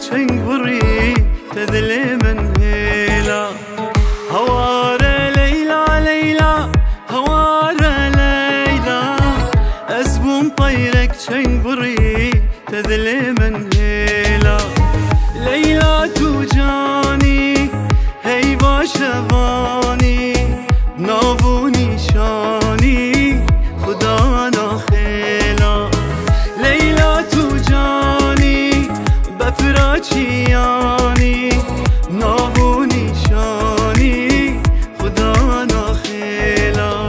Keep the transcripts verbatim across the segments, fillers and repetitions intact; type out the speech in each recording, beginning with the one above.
چنگ بری تدلی من هیلا هواره لیلا لیلا هواره لیلا اسبوم طيرك چنگ بری تدلی من هیلا لیلا تو جانی هی باشوانی ناو نیشانی خدا ناخیلا لیلا تو جانی بفراچیانی ناو نیشانی خدا ناخیلا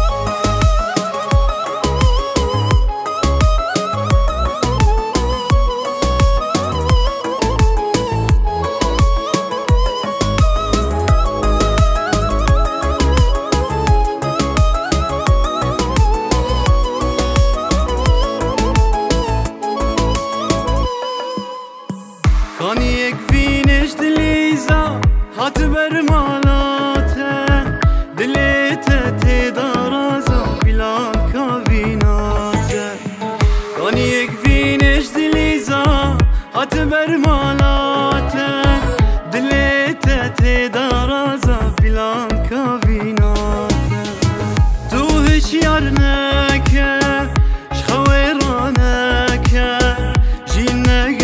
كان يكفينيش دليزا هات برمالاته دليته تدارازا بلان كافيناته كان يكفينيش دليزا هات برمالاته دليته تدارازا بلان كافيناته تو هش يارنكه شخويرانكه جينك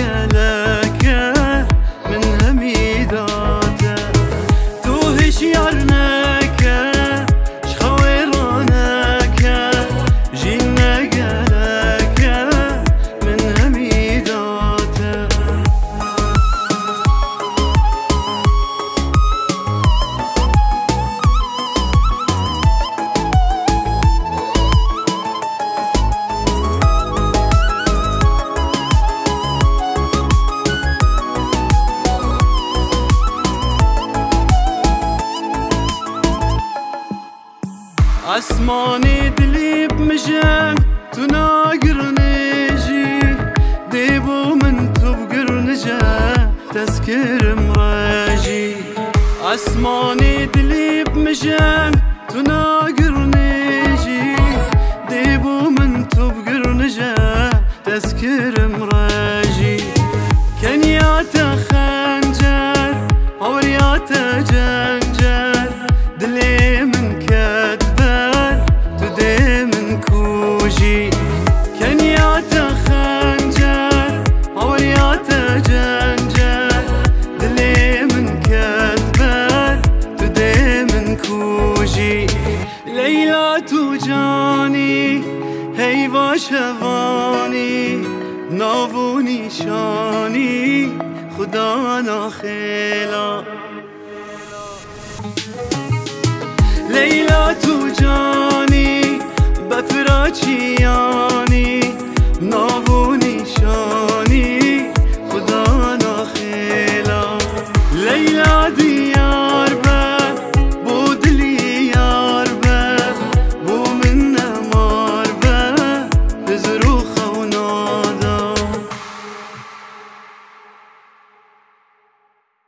اسماني دلي بمجان تناقر نجي ديبو من تبقر نجا تذكر مراجي اسماني دلي بمجان تناقر نجي ديبو من تبقر نجا تذكر مراجي كان ياتا خنجر عورياتا جنجر دلي من كتبر تدي من كوجي كان ياتا خنجر عورياتا جنجر دلي من كتبر تدي من كوجي ليلى توجاني هي باشواني ناو نیشانی خدا ناخیلا لیلا تو جانی بفراچی